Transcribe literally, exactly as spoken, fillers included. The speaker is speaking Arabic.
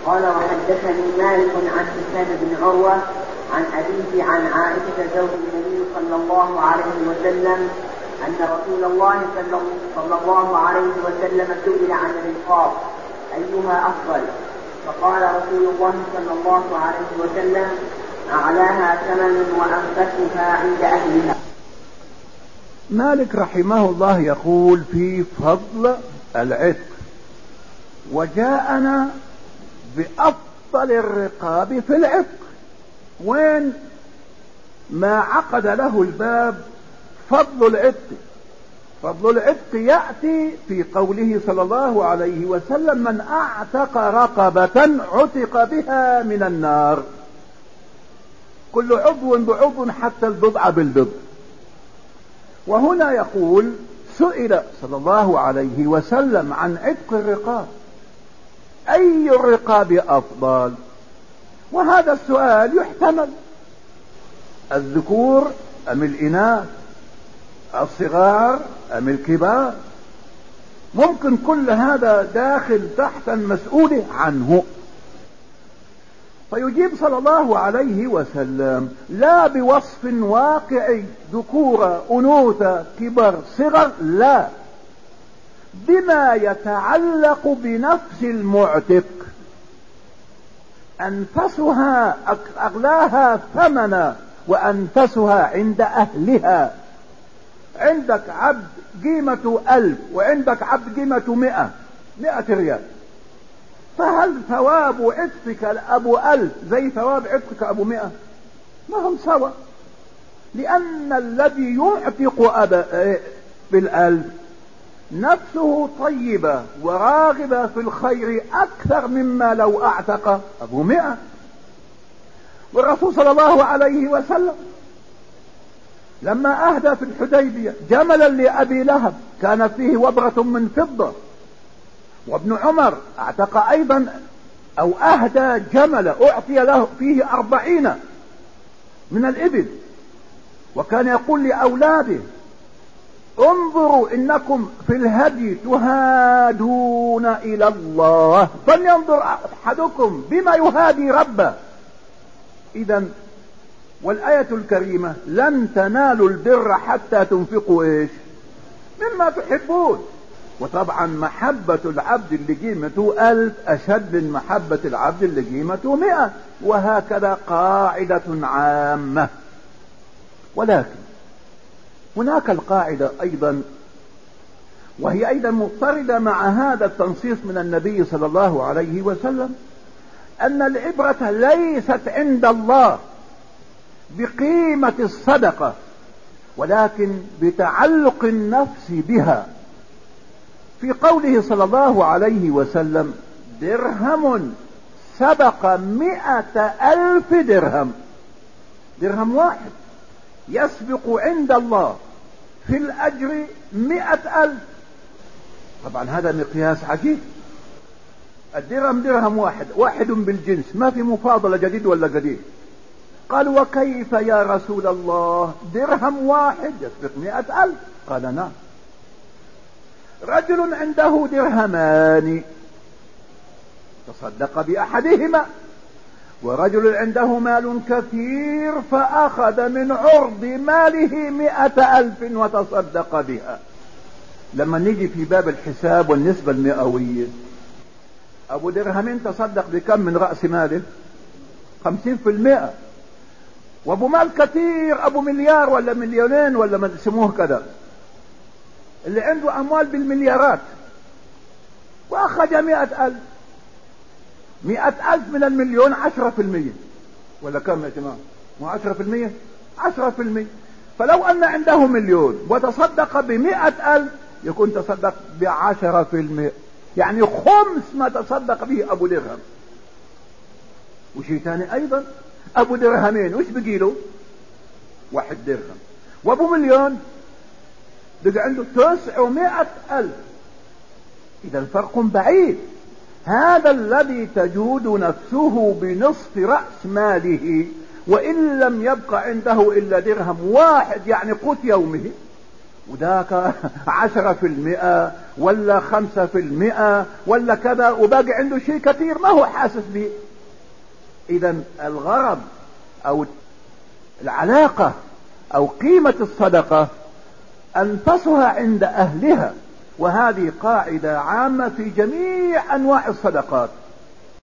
قال وحدثني مالك عن هشام بن عروة عن أبيه عن عائشة زوج النبي صلى الله عليه وسلم أن رسول الله صلى الله عليه وسلم سئل عن الرقاب أيها أفضل؟ فقال رسول الله صلى الله عليه وسلم أعلاها ثمن وأنفسها عند أهلها. مالك رحمه الله يقول في فضل العتق، وجاءنا بأفضل الرقاب في العتق، وين ما عقد له الباب فضل العتق. فضل العتق يأتي في قوله صلى الله عليه وسلم من أعتق رقبة عتق بها من النار، كل عضو بعضو حتى البضع بالبضع. وهنا يقول سئل صلى الله عليه وسلم عن عتق الرقاب، أي الرقاب أفضل؟ وهذا السؤال يحتمل الذكور أم الإناث، الصغار أم الكبار، ممكن كل هذا داخل تحت المسؤول عنه. فيجيب صلى الله عليه وسلم لا بوصف واقعي ذكورة أنوثة كبر صغر، لا، بما يتعلق بنفس المعتق، أنفسها أغلاها ثمنا وأنفسها عند أهلها. عندك عبد قيمته ألف وعندك عبد قيمته مئة مئة ريال، فهل ثواب عتقك أبو ألف زي ثواب عتقك أبو مئة؟ ما هم سوا، لأن الذي يعتق أبا بالألف نفسه طيبة وراغبة في الخير أكثر مما لو أعتق أبو مئة. والرسول صلى الله عليه وسلم لما أهدى في الحديبية جملا لأبي لهب كان فيه وبرة من فضة، وابن عمر اعتق أيضا أو أهدى جمل أعطي له فيه أربعين من الإبل، وكان يقول لأولاده انظروا إنكم في الهدي تهادون إلى الله، فلينظر أحدكم بما يهادي ربه. إذن والآية الكريمة لن تنالوا البر حتى تنفقوا إيش مما تحبون. وطبعا محبة العبد اللي قيمته ألف أشد من محبة العبد اللي قيمته مئة، وهكذا قاعدة عامة. ولكن هناك القاعدة أيضا، وهي أيضا مضطردة مع هذا التنصيص من النبي صلى الله عليه وسلم، أن العبرة ليست عند الله بقيمة الصدقة، ولكن بتعلق النفس بها. في قوله صلى الله عليه وسلم درهم سبق مئة ألف درهم، درهم واحد يسبق عند الله في الأجر مئة ألف. طبعا هذا مقياس عجيب، الدرهم درهم واحد، واحد بالجنس، ما في مفاضلة جديد ولا قديم. قال وكيف يا رسول الله درهم واحد يسبق مئة ألف؟ قال نعم. رجل عنده درهمان تصدق بأحدهما، ورجل عنده مال كثير فأخذ من عرض ماله مئة ألف وتصدق بها. لما نيجي في باب الحساب والنسبة المئوية، أبو درهمين تصدق بكم من رأس ماله؟ خمسين في المئة. وابو مال كثير ابو مليار ولا مليونين ولا ما تسموه كذا، اللي عنده اموال بالمليارات واخذ مئة الف، مئة الف من المليون عشرة في المية ولا كم يا جماعة؟ مو عشرة في المية؟ عشرة في المية. فلو ان عنده مليون وتصدق بمئة الف يكون تصدق بعشرة في المئة، يعني خمس ما تصدق به ابو درهم. وشيء ثاني ايضا، ابو درهمين وش بقي له؟ واحد درهم. وابو مليون بقى عنده تسعمائة الف. اذا الفرق بعيد. هذا الذي تجود نفسه بنصف رأس ماله وان لم يبقى عنده الا درهم واحد يعني قوت يومه، وذاك عشرة في المئة ولا خمسة في المئة ولا كذا، وباقي عنده شيء كثير ما هو حاسس به. اذا الغرض او العلاقة او قيمة الصدقة انفسها عند اهلها، وهذه قاعدة عامة في جميع انواع الصدقات.